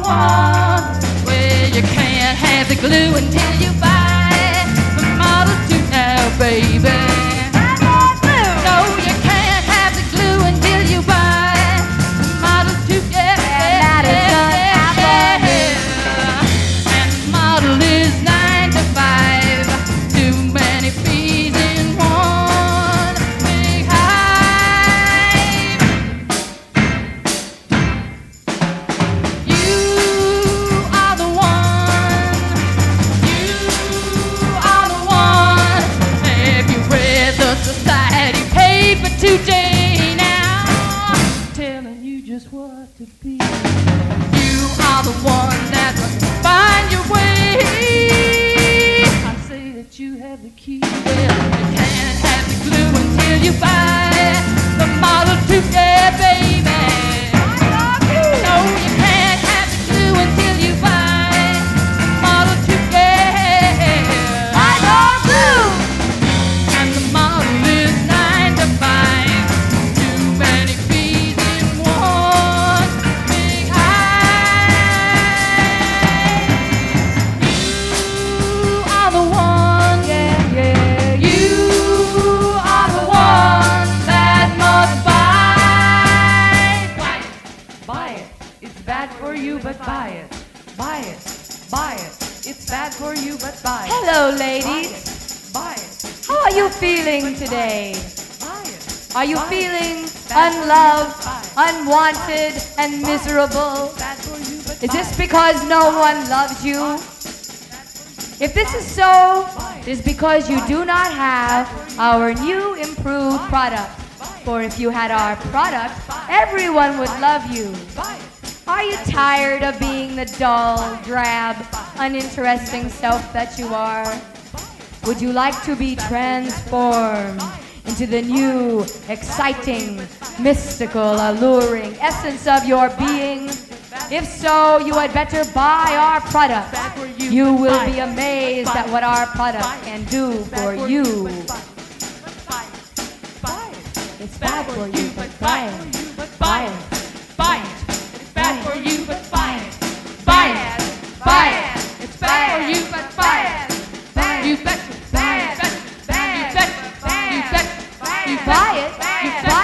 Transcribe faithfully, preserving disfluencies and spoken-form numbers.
one. Well, you can't have the glue until you buy the Model two now, baby. No, you can't have the glue until you buy the Model two, yeah. That is gonna happen. And the model is nine to five. Too many P's in one big hive. You are the one. You are the one. Have you read the society paper today now? Telling you just what to be. You are the one that must find your way. I say that you have the key. Well, you can't have the glue until you buy the Model two, yeah, baby. No, you can't have the glue until you buy the Model two, yeah. I love glue. And the model is nine to five. Too many P's in one big hive. You are the one, yeah, yeah. You are the one that must buy. Buy it, buy it. It's bad for you, but buy it. Buy it, buy it. It's bad for you, but buy it. Hello, ladies. Buy it. How are you feeling today? Buy it. Are you Buy it. feeling Bad for you, unloved, but buy it. unwanted, and miserable? Bad for you, but Is buy this it. because no one loves you? If this is so, it is because you do not have our new improved product. For if you had our product, everyone would love you. Buy it. Are you tired of being the dull, drab, uninteresting self that you are? Would you like to be transformed into the new, exciting, mystical, alluring essence of your being? If so, you had better buy our product. You will be amazed at what our product can do for you. It's bad for you, but buy it. Buy it. Buy it. It's bad for you, but buy it. Buy it. Buy it. It's bad for you, but buy it. You bet. You bet. You bet. You bet. You Buy it. You bet.